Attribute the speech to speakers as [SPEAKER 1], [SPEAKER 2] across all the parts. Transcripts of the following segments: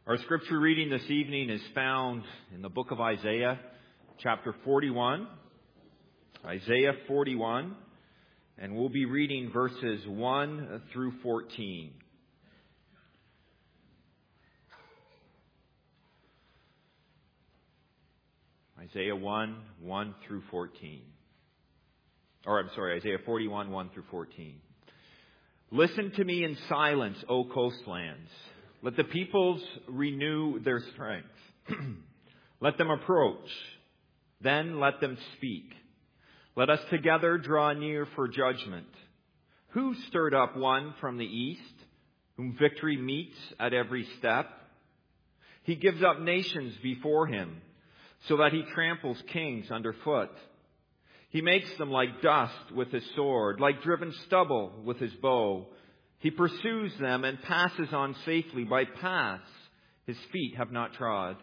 [SPEAKER 1] Our scripture reading this evening is found in the book of Isaiah, chapter 41. Isaiah 41, and we'll be reading verses 1 through 14. Isaiah 1 through 14. Isaiah 41, 1 through 14. Listen to me in silence, O coastlands. Let the peoples renew their strength. Let them approach. Then let them speak. Let us together draw near for judgment. Who stirred up one from the east, whom victory meets at every step? He gives up nations before him, so that he tramples kings underfoot. He makes them like dust with his sword, like driven stubble with his bow. He pursues them and passes on safely by paths his feet have not trod.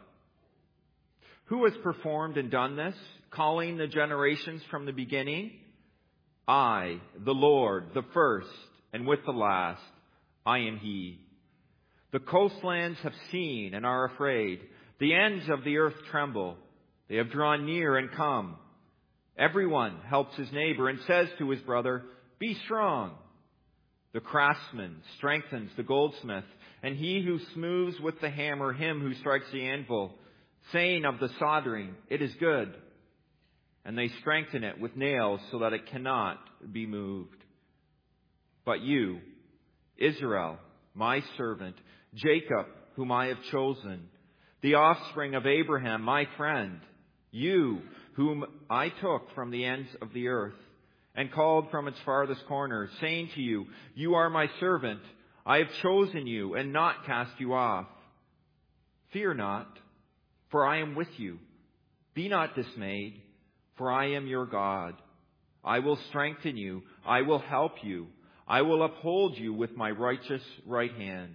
[SPEAKER 1] Who has performed and done this, calling the generations from the beginning? I, the Lord, the first, and with the last, I am He. The coastlands have seen and are afraid. The ends of the earth tremble. They have drawn near and come. Everyone helps his neighbor and says to his brother, "Be strong." The craftsman strengthens the goldsmith, and he who smooths with the hammer him who strikes the anvil, saying of the soldering, "It is good." And they strengthen it with nails so that it cannot be moved. But you, Israel, my servant, Jacob, whom I have chosen, the offspring of Abraham, my friend, you, whom I took from the ends of the earth and called from its farthest corners, saying to you, "You are my servant. I have chosen you and not cast you off. Fear not, for I am with you. Be not dismayed, for I am your God. I will strengthen you. I will help you. I will uphold you with my righteous right hand.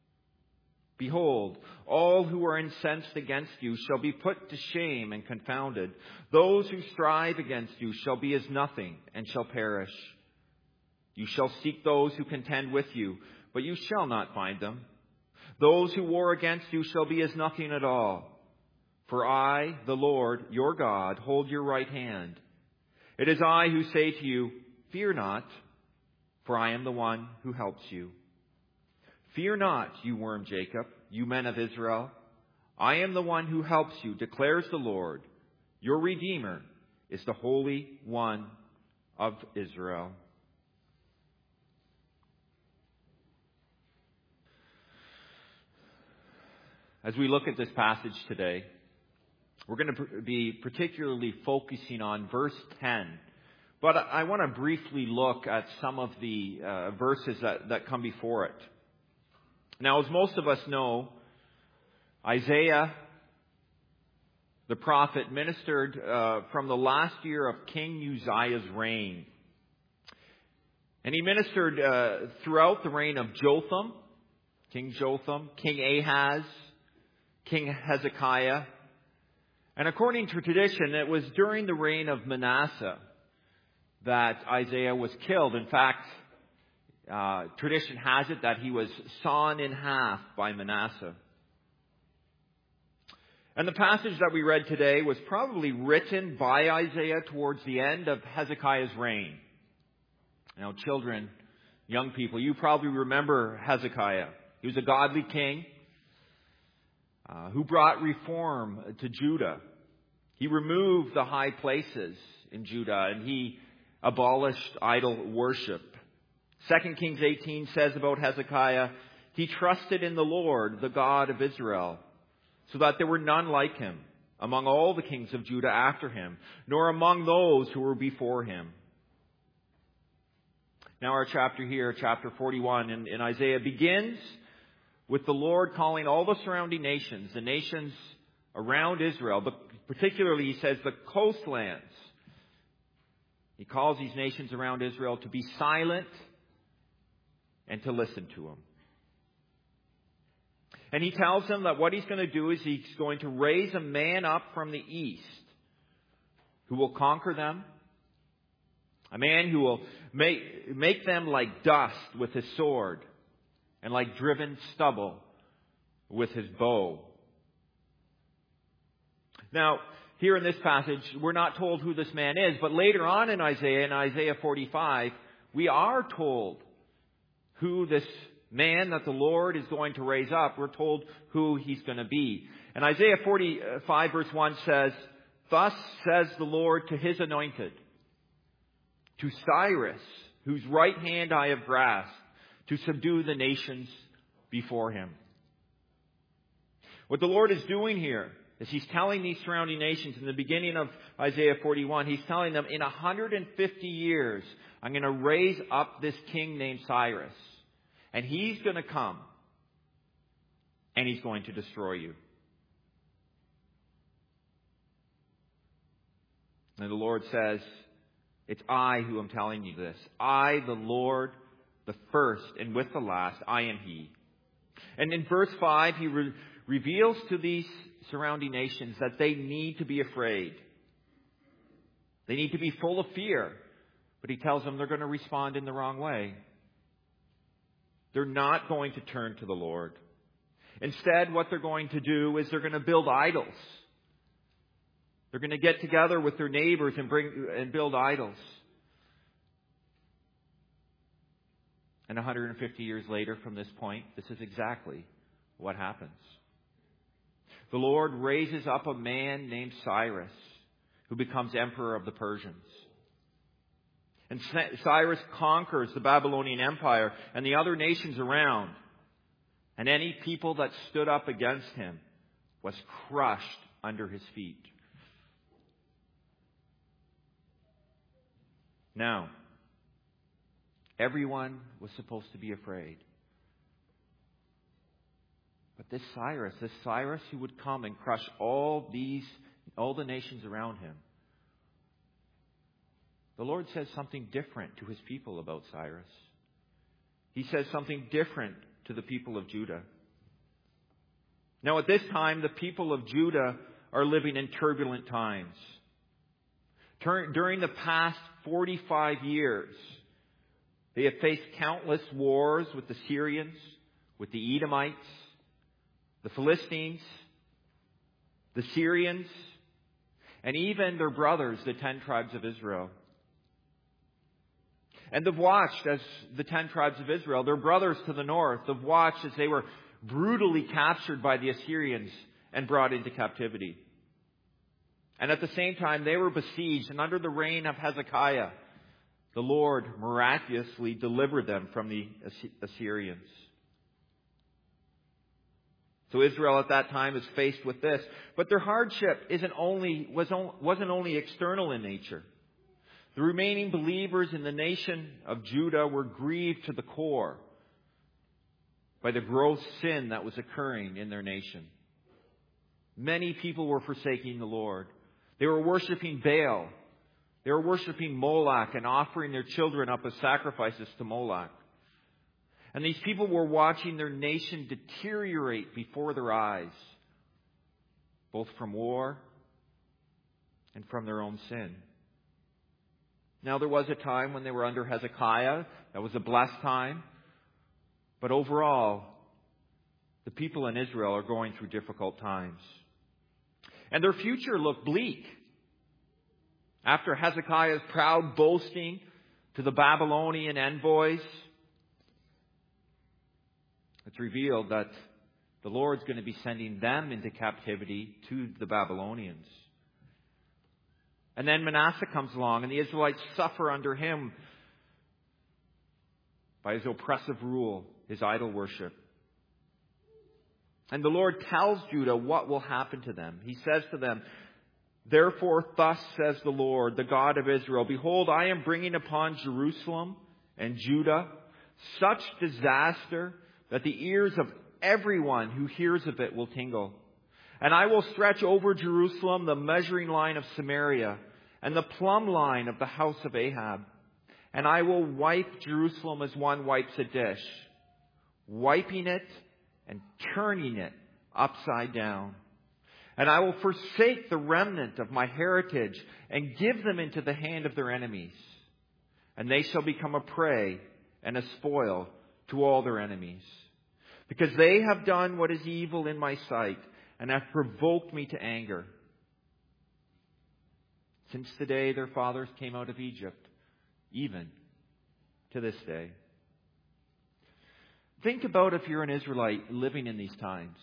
[SPEAKER 1] Behold, all who are incensed against you shall be put to shame and confounded. Those who strive against you shall be as nothing and shall perish. You shall seek those who contend with you, but you shall not find them. Those who war against you shall be as nothing at all. For I, the Lord, your God, hold your right hand. It is I who say to you, "Fear not, for I am the one who helps you." Fear not, you worm Jacob, you men of Israel. I am the one who helps you, declares the Lord. Your Redeemer is the Holy One of Israel. As we look at this passage today, we're going to be particularly focusing on verse 10. But I want to briefly look at some of the verses that come before it. Now, as most of us know, Isaiah, the prophet, ministered from the last year of King Uzziah's reign. And he ministered throughout the reign of Jotham, King Ahaz, King Hezekiah. And according to tradition, it was during the reign of Manasseh that Isaiah was killed. In fact, tradition has it that he was sawn in half by Manasseh. And the passage that we read today was probably written by Isaiah towards the end of Hezekiah's reign. Now, children, young people, you probably remember Hezekiah. He was a godly king who brought reform to Judah. He removed the high places in Judah, and he abolished idol worship. 2 Kings 18 says about Hezekiah, he trusted in the Lord, the God of Israel, so that there were none like him among all the kings of Judah after him, nor among those who were before him. Now our chapter here, chapter 41 in Isaiah, begins with the Lord calling all the surrounding nations, the nations around Israel, but particularly he says the coastlands. He calls these nations around Israel to be silent and to listen to him. And he tells them that what he's going to do is he's going to raise a man up from the east who will conquer them. A man who will make them like dust with his sword and like driven stubble with his bow. Now, here in this passage, we're not told who this man is, but later on in Isaiah 45, we are told who this man that the Lord is going to raise up. We're told who he's going to be. And Isaiah 45 verse 1 says, "Thus says the Lord to his anointed, to Cyrus, whose right hand I have grasped, to subdue the nations before him." What the Lord is doing here is he's telling these surrounding nations in the beginning of Isaiah 41, he's telling them, in 150 years, I'm going to raise up this king named Cyrus. And he's going to come. And he's going to destroy you. And the Lord says, it's I who am telling you this. I, the Lord, the first, and with the last, I am he. And in verse 5, he reveals to these surrounding nations that they need to be afraid. They need to be full of fear. But he tells them they're going to respond in the wrong way. They're not going to turn to the Lord. Instead, what they're going to do is they're going to build idols. They're going to get together with their neighbors and build idols. And 150 years later from this point, this is exactly what happens. The Lord raises up a man named Cyrus, who becomes emperor of the Persians. And Cyrus conquers the Babylonian Empire and the other nations around. And any people that stood up against him was crushed under his feet. Now, everyone was supposed to be afraid. But this Cyrus who would come and crush all the nations around him, the Lord says something different to his people about Cyrus. He says something different to the people of Judah. Now, at this time, the people of Judah are living in turbulent times. During the past 45 years, they have faced countless wars with the Syrians, with the Edomites, the Philistines, the Syrians, and even their brothers, the 10 tribes of Israel. And they've watched as the 10 tribes of Israel, their brothers to the north, they've watched as they were brutally captured by the Assyrians and brought into captivity. And at the same time, they were besieged, and under the reign of Hezekiah, the Lord miraculously delivered them from the Assyrians. So Israel at that time is faced with this. But their hardship wasn't only external in nature. The remaining believers in the nation of Judah were grieved to the core by the gross sin that was occurring in their nation. Many people were forsaking the Lord. They were worshiping Baal. They were worshiping Moloch and offering their children up as sacrifices to Moloch. And these people were watching their nation deteriorate before their eyes, both from war and from their own sin. Now, there was a time when they were under Hezekiah. That was a blessed time. But overall, the people in Israel are going through difficult times. And their future looked bleak. After Hezekiah's proud boasting to the Babylonian envoys, it's revealed that the Lord's going to be sending them into captivity to the Babylonians. And then Manasseh comes along, and the Israelites suffer under him by his oppressive rule, his idol worship. And the Lord tells Judah what will happen to them. He says to them, "Therefore, thus says the Lord, the God of Israel, behold, I am bringing upon Jerusalem and Judah such disaster that the ears of everyone who hears of it will tingle. And I will stretch over Jerusalem the measuring line of Samaria and the plumb line of the house of Ahab. And I will wipe Jerusalem as one wipes a dish, wiping it and turning it upside down. And I will forsake the remnant of my heritage and give them into the hand of their enemies. And they shall become a prey and a spoil to all their enemies. because they have done what is evil in my sight and have provoked me to anger. Since the day their fathers came out of Egypt, even to this day. Think about if you're an Israelite living in these times.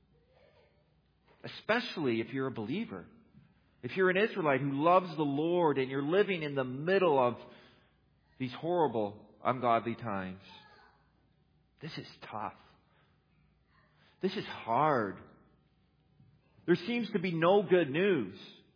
[SPEAKER 1] Especially if you're a believer. If you're an Israelite who loves the Lord and you're living in the middle of these horrible, ungodly times. This is tough. This is hard. There seems to be no good news.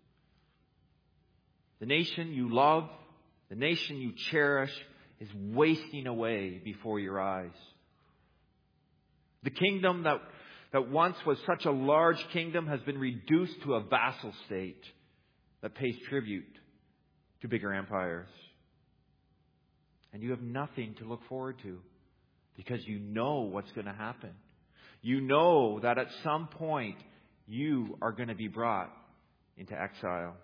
[SPEAKER 1] The nation you love, the nation you cherish, is wasting away before your eyes. The kingdom that once was such a large kingdom has been reduced to a vassal state that pays tribute to bigger empires. And you have nothing to look forward to because you know what's going to happen. You know that at some point you are going to be brought into exile.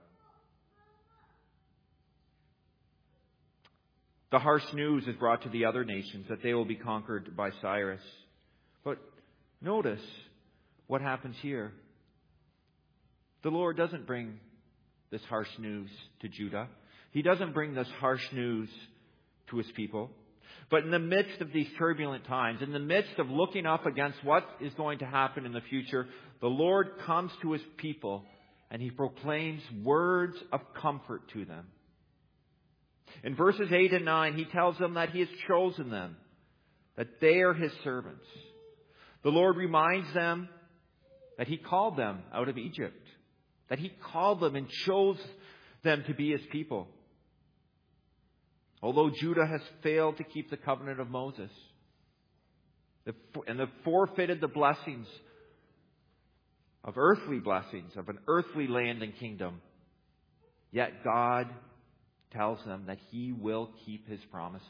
[SPEAKER 1] The harsh news is brought to the other nations that they will be conquered by Cyrus. But notice what happens here. The Lord doesn't bring this harsh news to Judah. He doesn't bring this harsh news to His people. But in the midst of these turbulent times, in the midst of looking up against what is going to happen in the future, the Lord comes to His people and He proclaims words of comfort to them. In verses 8 and 9, He tells them that He has chosen them, that they are His servants. The Lord reminds them that He called them out of Egypt, that He called them and chose them to be His people. Although Judah has failed to keep the covenant of Moses and have forfeited the blessings of earthly blessings, of an earthly land and kingdom, yet God tells them that He will keep His promises.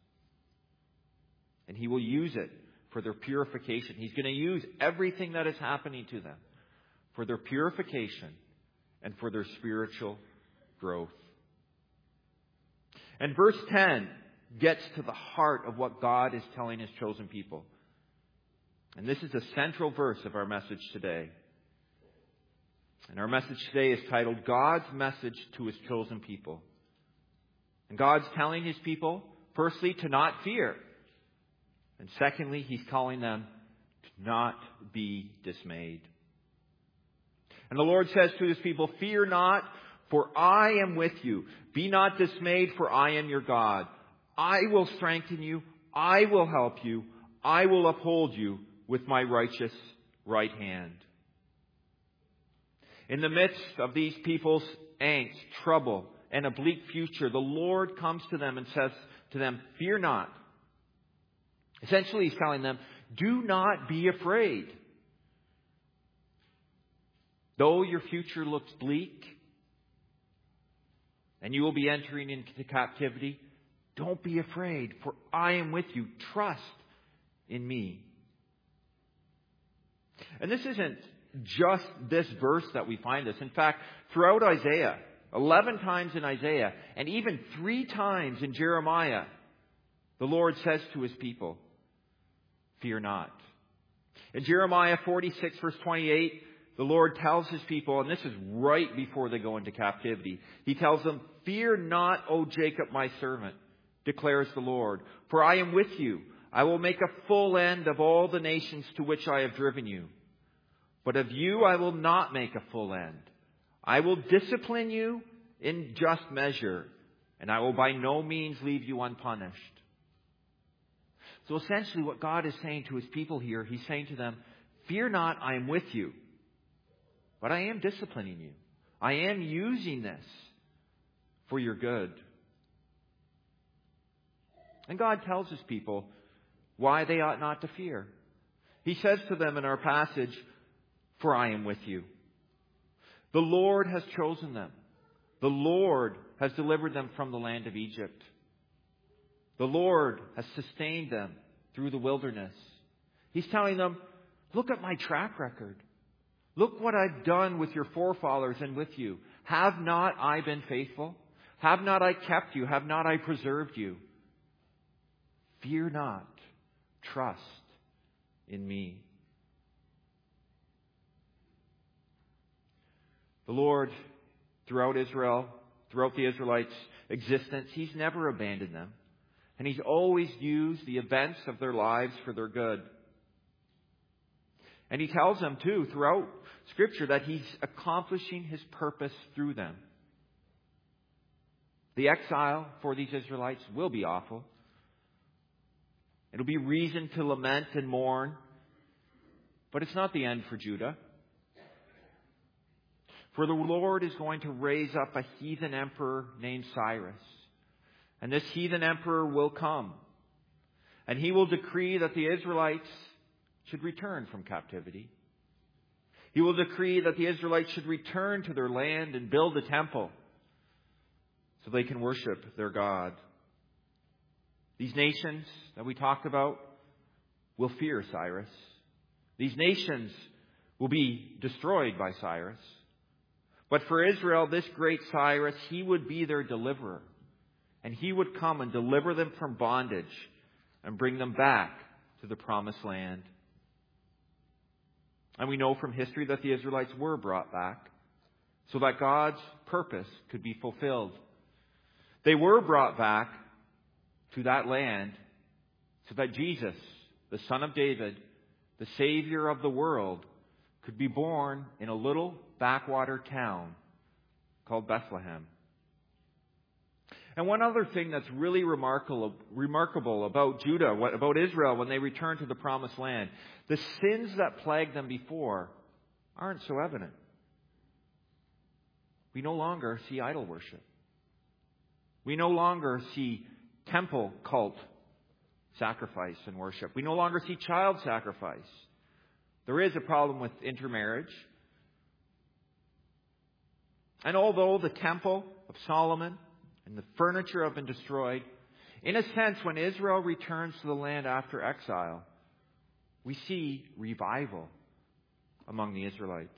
[SPEAKER 1] And He will use it for their purification. He's going to use everything that is happening to them for their purification and for their spiritual growth. And verse 10 gets to the heart of what God is telling His chosen people. And this is the central verse of our message today. And our message today is titled, God's Message to His Chosen People. And God's telling His people, firstly, to not fear. And secondly, He's calling them to not be dismayed. And the Lord says to His people, fear not, for I am with you. Be not dismayed, for I am your God. I will strengthen you. I will help you. I will uphold you with my righteous right hand. In the midst of these people's angst, trouble, and a bleak future, the Lord comes to them and says to them, fear not. Essentially, He's telling them, do not be afraid. Though your future looks bleak, and you will be entering into captivity, don't be afraid, for I am with you. Trust in me. And this isn't just this verse that we find this. In fact, throughout Isaiah, 11 times in Isaiah, and even 3 times in Jeremiah, the Lord says to His people, fear not. In Jeremiah 46, verse 28, the Lord tells His people, and this is right before they go into captivity, He tells them, fear not, O Jacob, my servant, declares the Lord, for I am with you. I will make a full end of all the nations to which I have driven you. But of you I will not make a full end. I will discipline you in just measure, and I will by no means leave you unpunished. So essentially what God is saying to His people here, He's saying to them, fear not, I am with you. But I am disciplining you. I am using this for your good. And God tells His people why they ought not to fear. He says to them in our passage, for I am with you. The Lord has chosen them. The Lord has delivered them from the land of Egypt. The Lord has sustained them through the wilderness. He's telling them, look at my track record. Look what I've done with your forefathers and with you. Have not I been faithful? Have not I kept you? Have not I preserved you? Fear not. Trust in me. The Lord, throughout Israel, throughout the Israelites' existence, He's never abandoned them. And He's always used the events of their lives for their good. And He tells them, too, throughout Scripture, that He's accomplishing His purpose through them. The exile for these Israelites will be awful. It'll be reason to lament and mourn. But it's not the end for Judah. For the Lord is going to raise up a heathen emperor named Cyrus. And this heathen emperor will come. And he will decree that the Israelites should return from captivity. He will decree that the Israelites should return to their land and build a temple so they can worship their God. These nations that we talked about will fear Cyrus. These nations will be destroyed by Cyrus. But for Israel, this great Cyrus, he would be their deliverer. And he would come and deliver them from bondage and bring them back to the promised land. And we know from history that the Israelites were brought back so that God's purpose could be fulfilled. They were brought back to that land so that Jesus, the Son of David, the Savior of the world, could be born in a little backwater town called Bethlehem. And one other thing that's really remarkable about Judah, about Israel when they return to the Promised Land, the sins that plagued them before aren't so evident. We no longer see idol worship. We no longer see temple cult sacrifice and worship. We no longer see child sacrifice. There is a problem with intermarriage. And although the temple of Solomon and the furniture have been destroyed, in a sense, when Israel returns to the land after exile, we see revival among the Israelites.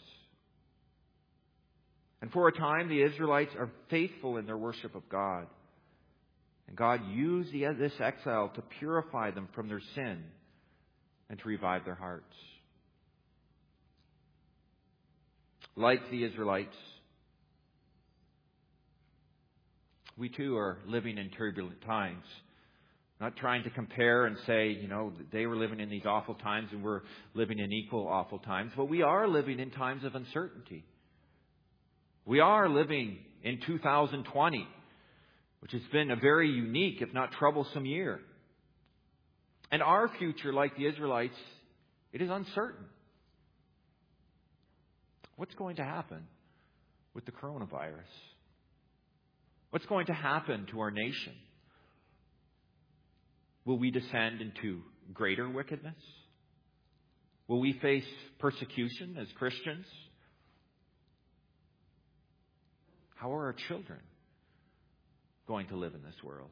[SPEAKER 1] And for a time, the Israelites are faithful in their worship of God. And God used this exile to purify them from their sin and to revive their hearts. Like the Israelites, we too are living in turbulent times. Not trying to compare and say, they were living in these awful times and we're living in equal awful times. But we are living in times of uncertainty. We are living in 2020, which has been a very unique, if not troublesome year. And our future, like the Israelites, it is uncertain. What's going to happen with the coronavirus? What's going to happen to our nation? Will we descend into greater wickedness? Will we face persecution as Christians? How are our children going to live in this world?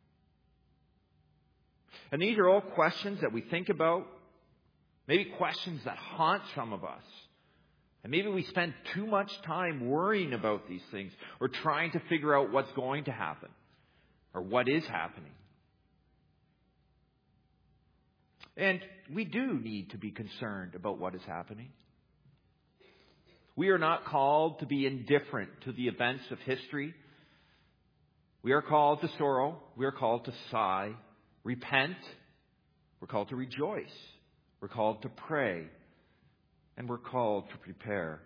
[SPEAKER 1] And these are all questions that we think about, maybe questions that haunt some of us. And maybe we spend too much time worrying about these things or trying to figure out what's going to happen or what is happening. And we do need to be concerned about what is happening. We are not called to be indifferent to the events of history. We are called to sorrow. We are called to sigh, repent. We're called to rejoice. We're called to pray. And we're called to prepare.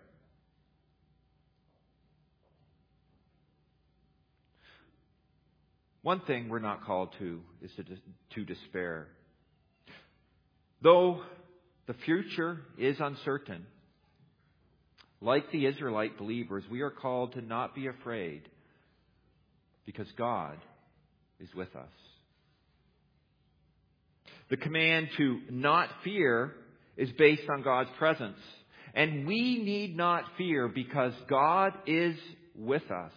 [SPEAKER 1] One thing we're not called to is to despair. Though the future is uncertain, like the Israelite believers, we are called to not be afraid because God is with us. The command to not fear is based on God's presence. And we need not fear because God is with us.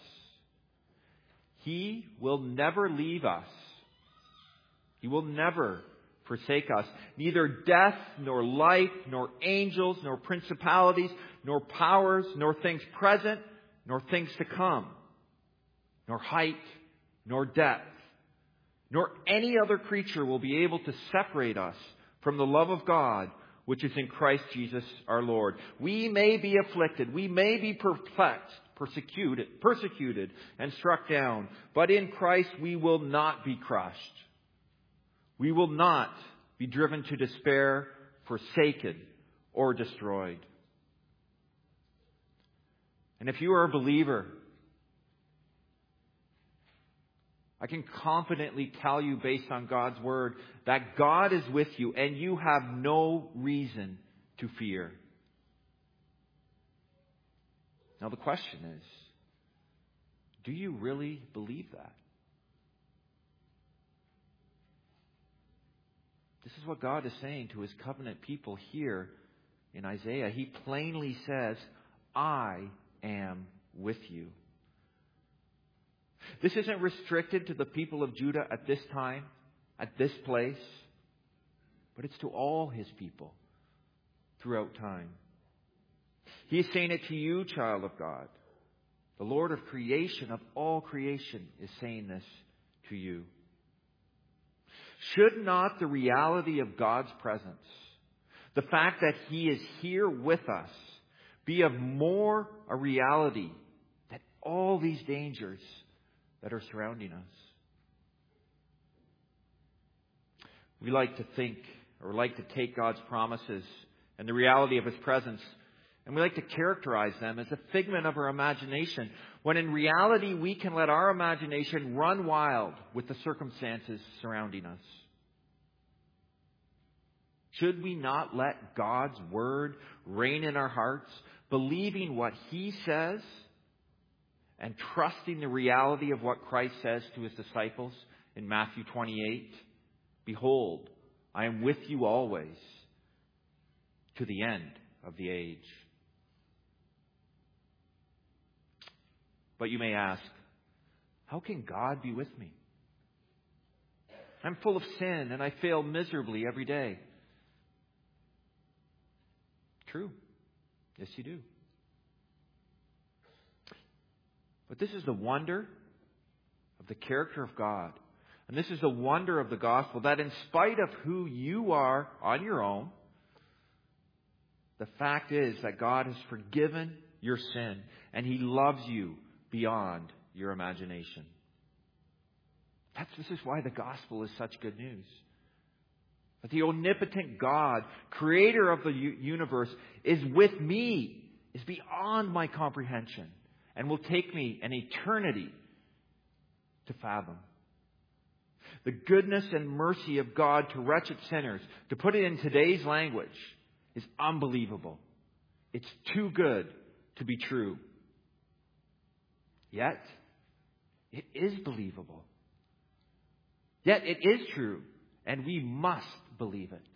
[SPEAKER 1] He will never leave us. He will never forsake us. Neither death, nor life, nor angels, nor principalities, nor powers, nor things present, nor things to come, nor height, nor depth, nor any other creature will be able to separate us from the love of God which is in Christ Jesus our Lord. We may be afflicted, we may be perplexed, persecuted and struck down, but in Christ we will not be crushed. We will not be driven to despair, forsaken, or destroyed. And if you are a believer, I can confidently tell you, based on God's Word, that God is with you and you have no reason to fear. Now the question is, do you really believe that? This is what God is saying to His covenant people here in Isaiah. He plainly says, I am with you. This isn't restricted to the people of Judah at this time, at this place, but it's to all His people throughout time. He is saying it to you, child of God. The Lord of creation, of all creation, is saying this to you. Should not the reality of God's presence, the fact that He is here with us, be of more a reality than all these dangers that are surrounding us? We like to think, or like to take God's promises and the reality of His presence, and we like to characterize them as a figment of our imagination, when in reality we can let our imagination run wild with the circumstances surrounding us. Should we not let God's Word reign in our hearts, believing what He says and trusting the reality of what Christ says to His disciples in Matthew 28? Behold, I am with you always to the end of the age. But you may ask, how can God be with me? I'm full of sin and I fail miserably every day. True. Yes, you do. But this is the wonder of the character of God. And this is the wonder of the gospel, that in spite of who you are on your own, the fact is that God has forgiven your sin and He loves you beyond your imagination. This is why the gospel is such good news. That the omnipotent God, creator of the universe, is with me, is beyond my comprehension, and will take me an eternity to fathom. The goodness and mercy of God to wretched sinners, to put it in today's language, is unbelievable. It's too good to be true. Yet, it is believable. Yet, it is true, and we must believe it.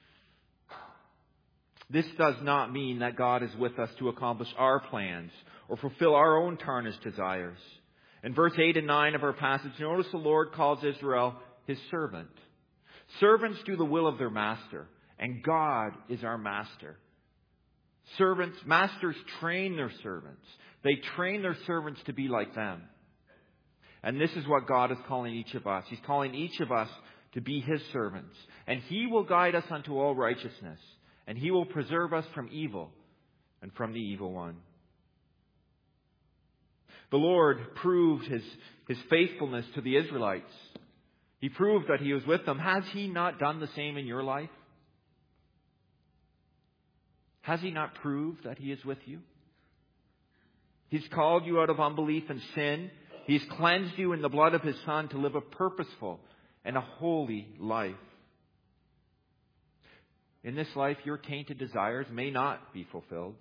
[SPEAKER 1] This does not mean that God is with us to accomplish our plans or fulfill our own tarnished desires. In verse 8 and 9 of our passage, notice the Lord calls Israel His servant. Servants do the will of their master, and God is our master. Masters train their servants. They train their servants to be like them. And this is what God is calling each of us. He's calling each of us to be His servants. And He will guide us unto all righteousness. And He will preserve us from evil and from the evil one. The Lord proved His faithfulness to the Israelites. He proved that He was with them. Has He not done the same in your life? Has He not proved that He is with you? He's called you out of unbelief and sin. He's cleansed you in the blood of His Son to live a purposeful and a holy life. In this life, your tainted desires may not be fulfilled.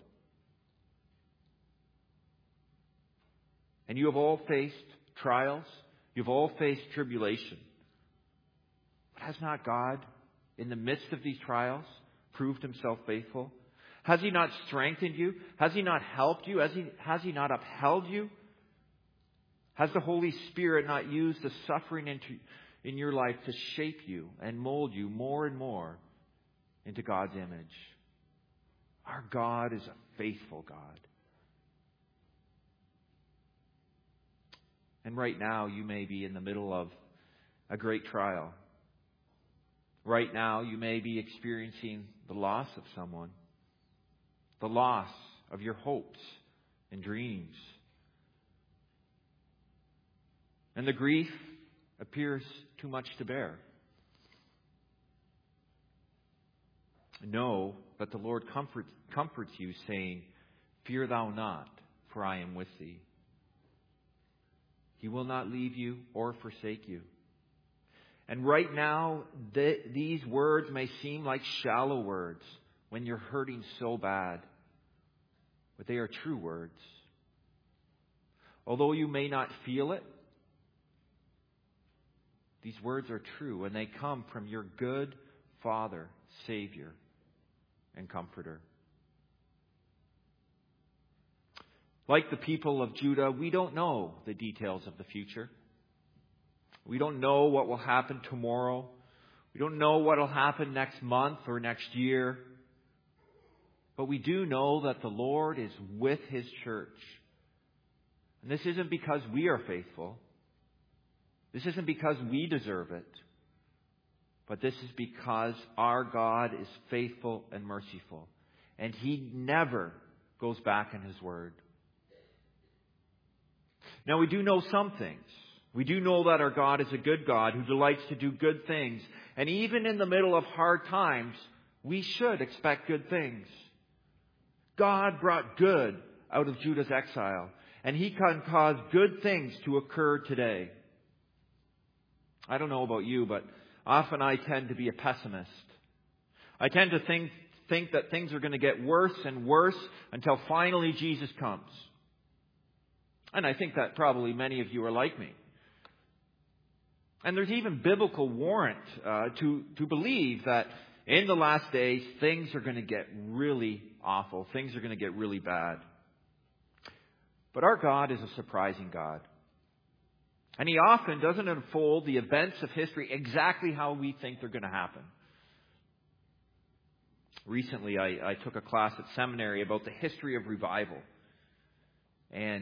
[SPEAKER 1] And you have all faced trials. You've all faced tribulation. But has not God, in the midst of these trials, proved Himself faithful? Has He not strengthened you? Has He not helped you? Has He not upheld you? Has the Holy Spirit not used the suffering in your life to shape you and mold you more and more into God's image? Our God is a faithful God. And right now, you may be in the middle of a great trial. Right now, you may be experiencing the loss of someone, the loss of your hopes and dreams. And the grief appears too much to bear. Know that the Lord comforts you, saying, "Fear thou not, for I am with thee." He will not leave you or forsake you. And right now, these words may seem like shallow words when you're hurting so bad, but they are true words. Although you may not feel it, these words are true, and they come from your good Father, Savior, and Comforter. Like the people of Judah, we don't know the details of the future. We don't know what will happen tomorrow. We don't know what will happen next month or next year. But we do know that the Lord is with His church. And this isn't because we are faithful. This isn't because we deserve it. But this is because our God is faithful and merciful. And He never goes back in His word. Now, we do know some things. We do know that our God is a good God who delights to do good things. And even in the middle of hard times, we should expect good things. God brought good out of Judah's exile. And He can cause good things to occur today. I don't know about you, but often I tend to be a pessimist. I tend to think that things are going to get worse and worse until finally Jesus comes. And I think that probably many of you are like me. And there's even biblical warrant to believe that in the last days, things are going to get really awful. Things are going to get really bad. But our God is a surprising God. And He often doesn't unfold the events of history exactly how we think they're going to happen. Recently, I took a class at seminary about the history of revival. And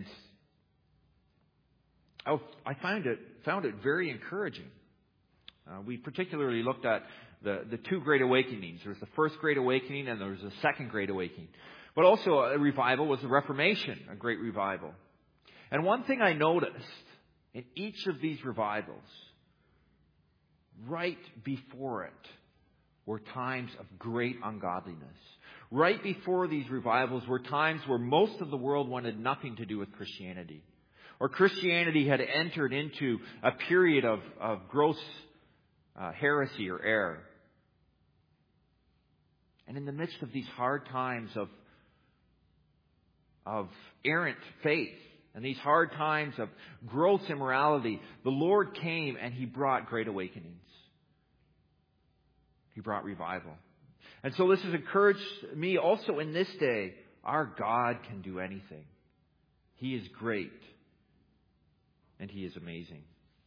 [SPEAKER 1] I found it very encouraging. We particularly looked at the two Great Awakenings. There was the first Great Awakening and there was the second Great Awakening. But also a revival was the Reformation, a great revival. And one thing I noticed in each of these revivals, right before it, were times of great ungodliness. Right before these revivals were times where most of the world wanted nothing to do with Christianity. Or Christianity had entered into a period of gross heresy or error. And in the midst of these hard times of errant faith and these hard times of gross immorality, the Lord came and He brought great awakenings. He brought revival. And so this has encouraged me also in this day. Our God can do anything. He is great. And He is amazing.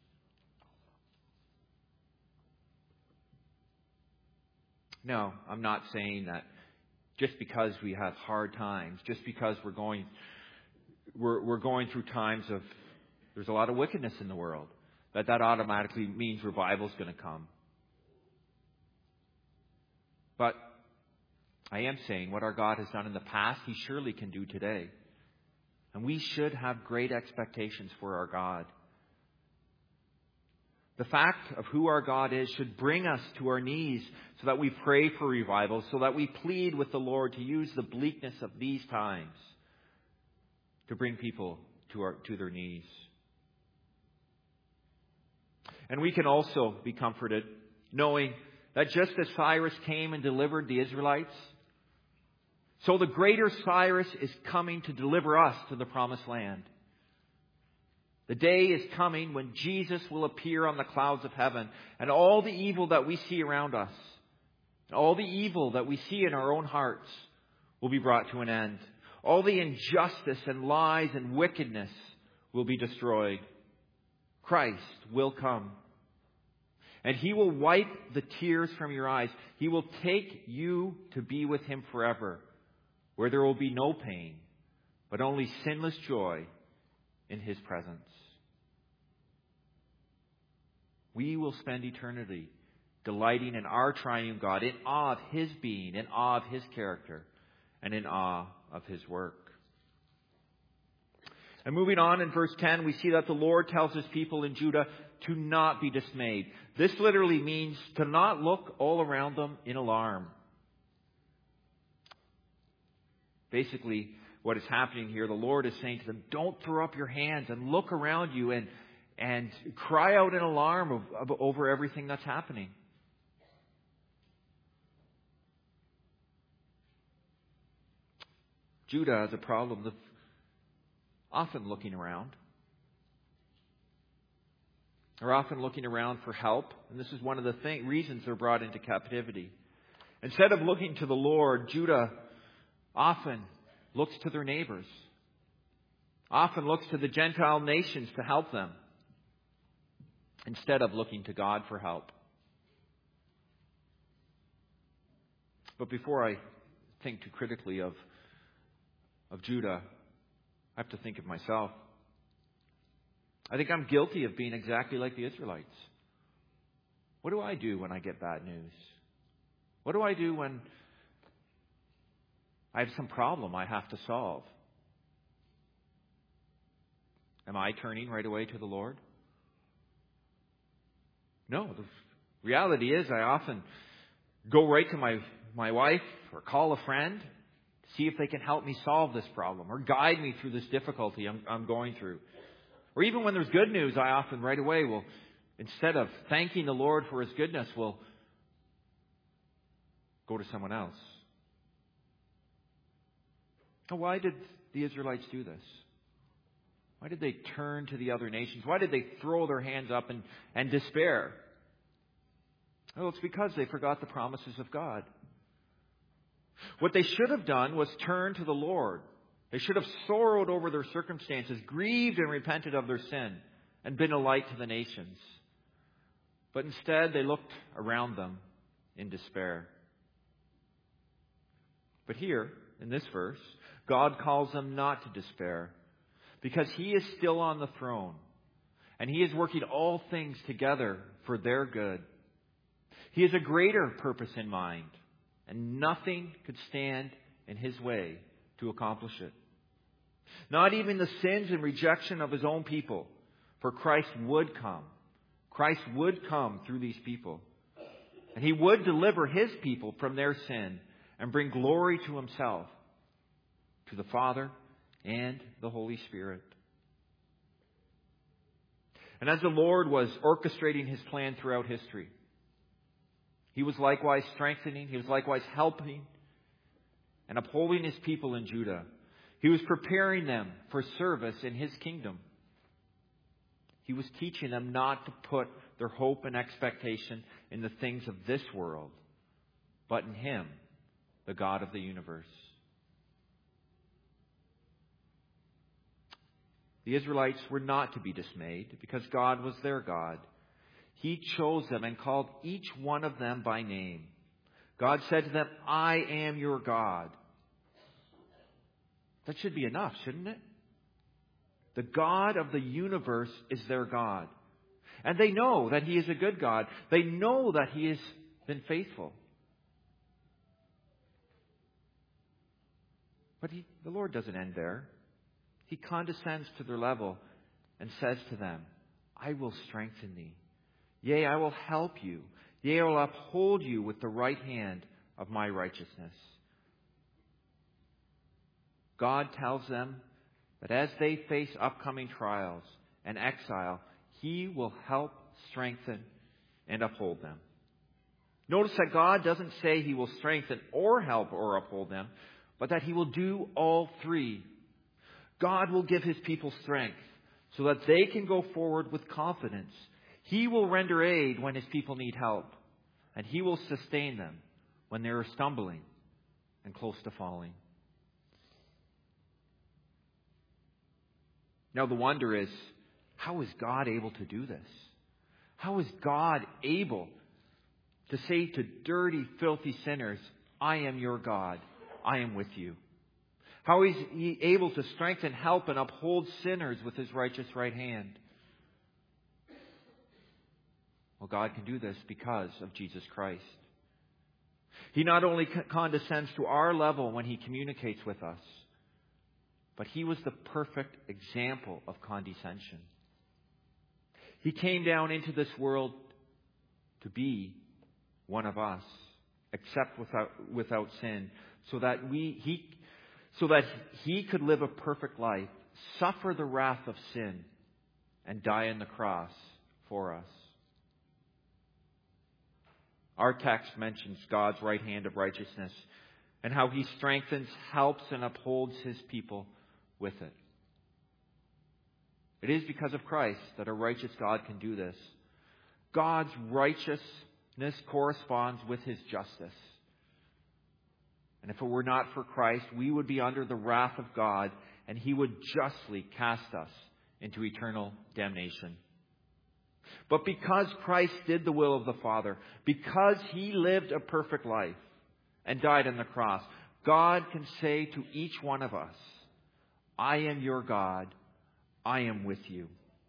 [SPEAKER 1] No, I'm not saying that just because we have hard times, just because we're going through times of there's a lot of wickedness in the world, that automatically means revival is going to come. But I am saying what our God has done in the past, He surely can do today. And we should have great expectations for our God. The fact of who our God is should bring us to our knees so that we pray for revival, so that we plead with the Lord to use the bleakness of these times to bring people to their knees. And we can also be comforted knowing that just as Cyrus came and delivered the Israelites, so the greater Cyrus is coming to deliver us to the promised land. The day is coming when Jesus will appear on the clouds of heaven, and all the evil that we see around us, all the evil that we see in our own hearts will be brought to an end. All the injustice and lies and wickedness will be destroyed. Christ will come. And He will wipe the tears from your eyes. He will take you to be with Him forever, where there will be no pain, but only sinless joy in His presence. We will spend eternity delighting in our triune God, in awe of His being, in awe of His character, and in awe of His work. And moving on in verse 10, we see that the Lord tells His people in Judah to not be dismayed. This literally means to not look all around them in alarm. Basically, what is happening here, the Lord is saying to them, don't throw up your hands and look around you and cry out in alarm over everything that's happening. Judah has a problem of often looking around. They're often looking around for help, and this is one of the reasons they're brought into captivity. Instead of looking to the Lord, Judah often looks to their neighbors, often looks to the Gentile nations to help them, instead of looking to God for help. But before I think too critically of Judah, I have to think of myself. I think I'm guilty of being exactly like the Israelites. What do I do when I get bad news? What do I do when I have some problem I have to solve? Am I turning right away to the Lord? No. The reality is I often go right to my wife or call a friend, see if they can help me solve this problem or guide me through this difficulty I'm going through. Or even when there's good news, I often right away will, instead of thanking the Lord for His goodness, will go to someone else. Now, why did the Israelites do this? Why did they turn to the other nations? Why did they throw their hands up and despair? Well, it's because they forgot the promises of God. What they should have done was turn to the Lord. They should have sorrowed over their circumstances, grieved and repented of their sin, and been a light to the nations. But instead, they looked around them in despair. But here, in this verse, God calls them not to despair, because He is still on the throne, and He is working all things together for their good. He has a greater purpose in mind, and nothing could stand in His way to accomplish it. Not even the sins and rejection of His own people, for Christ would come. Christ would come through these people, and He would deliver His people from their sin and bring glory to Himself, to the Father and the Holy Spirit. And as the Lord was orchestrating His plan throughout history, He was likewise strengthening, He was likewise helping and upholding His people in Judah. He was preparing them for service in His kingdom. He was teaching them not to put their hope and expectation in the things of this world, but in Him, the God of the universe. The Israelites were not to be dismayed because God was their God. He chose them and called each one of them by name. God said to them, I am your God. That should be enough, shouldn't it? The God of the universe is their God. And they know that He is a good God. They know that He has been faithful. But the Lord doesn't end there. He condescends to their level and says to them, I will strengthen thee. Yea, I will help you. Yea, I will uphold you with the right hand of my righteousness. God tells them that as they face upcoming trials and exile, He will help, strengthen, and uphold them. Notice that God doesn't say He will strengthen or help or uphold them, but that He will do all three. God will give His people strength so that they can go forward with confidence. He will render aid when His people need help, and He will sustain them when they are stumbling and close to falling. Now the wonder is, how is God able to do this? How is God able to say to dirty, filthy sinners, I am your God, I am with you? How is He able to strengthen, help, and uphold sinners with His righteous right hand? Well, Well, God can do this because of Jesus Christ. He not only condescends to our level when He communicates with us, but He was the perfect example of condescension. He came down into this world to be one of us, except without sin, so that He could live a perfect life, suffer the wrath of sin, and die on the cross for us. Our text mentions God's right hand of righteousness and how He strengthens, helps, and upholds His people with it. It is because of Christ that a righteous God can do this. God's righteousness corresponds with His justice. And if it were not for Christ, we would be under the wrath of God, and He would justly cast us into eternal damnation. But because Christ did the will of the Father, because He lived a perfect life and died on the cross, God can say to each one of us, I am your God, I am with you.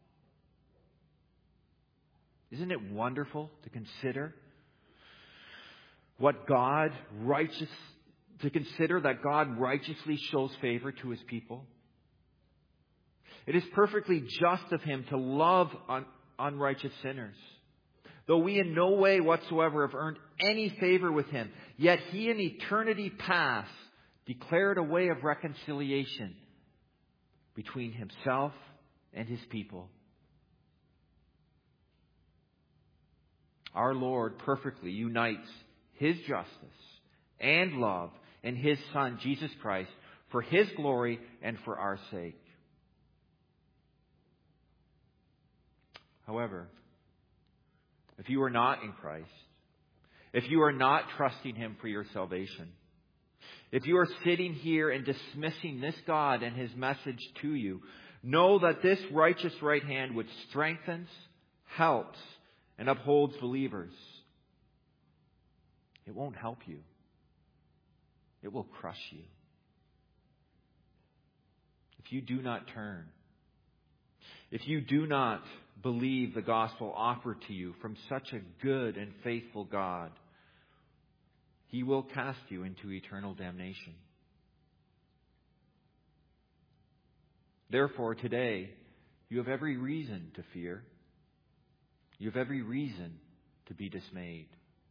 [SPEAKER 1] Isn't it wonderful to consider that God righteously shows favor to His people? It is perfectly just of Him to love unrighteous sinners. Though we in no way whatsoever have earned any favor with Him, yet He in eternity past declared a way of reconciliation between Himself and His people. Our Lord perfectly unites His justice and love in His Son, Jesus Christ, for His glory and for our sake. However, if you are not in Christ, if you are not trusting Him for your salvation, if you are sitting here and dismissing this God and His message to you, know that this righteous right hand which strengthens, helps, and upholds believers, it won't help you. It will crush you. If you do not turn, if you do not believe the gospel offered to you from such a good and faithful God, He will cast you into eternal damnation. Therefore, today, you have every reason to fear. You have every reason to be dismayed.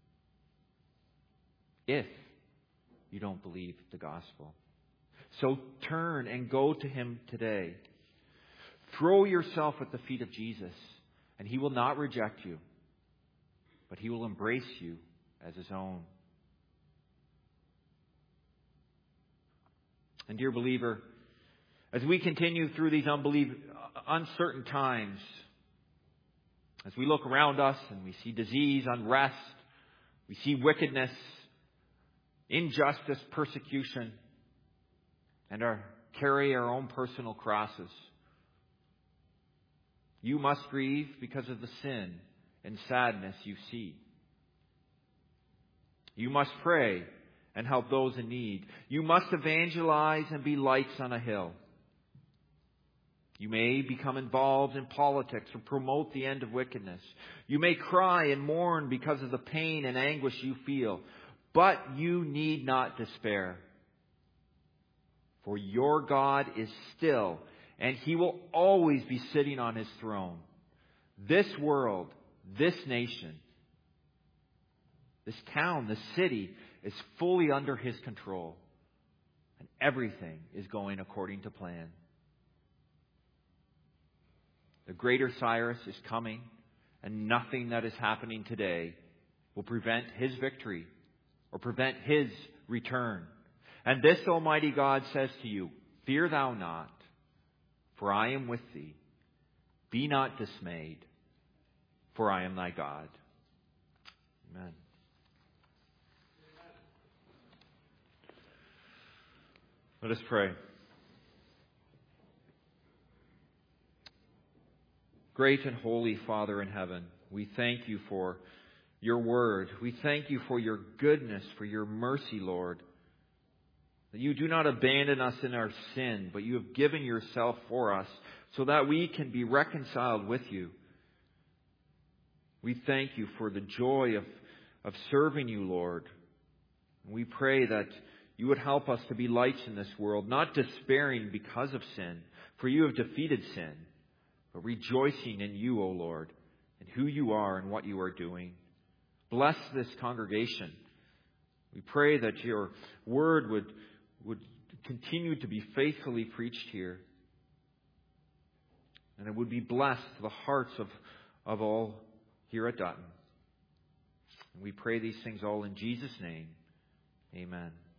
[SPEAKER 1] If you don't believe the gospel. So turn and go to Him today. Throw yourself at the feet of Jesus, and He will not reject you, but He will embrace you as His own. And dear believer, as we continue through these uncertain times, as we look around us and we see disease, unrest, we see wickedness, injustice, persecution, and carry our own personal crosses, you must grieve because of the sin and sadness you see. You must pray and help those in need. You must evangelize and be lights on a hill. You may become involved in politics or promote the end of wickedness. You may cry and mourn because of the pain and anguish you feel. But you need not despair. For your God is still, and He will always be sitting on His throne. This world, this nation, this town, this city is fully under His control. And everything is going according to plan. The greater Cyrus is coming, and nothing that is happening today will prevent His victory or prevent His return. And this Almighty God says to you, fear thou not, for I am with thee. Be not dismayed, for I am thy God. Amen. Let us pray. Great and holy Father in heaven, we thank You for Your word. We thank You for Your goodness, for Your mercy, Lord. That You do not abandon us in our sin, but You have given Yourself for us so that we can be reconciled with You. We thank you for the joy of serving you, Lord. We pray that you would help us to be lights in this world, not despairing because of sin, for you have defeated sin, but rejoicing in you, O Lord, and who you are and what you are doing. Bless this congregation. We pray that your word would continue to be faithfully preached here, and it would be blessed to the hearts of all here at Dutton. And we pray these things all in Jesus' name. Amen.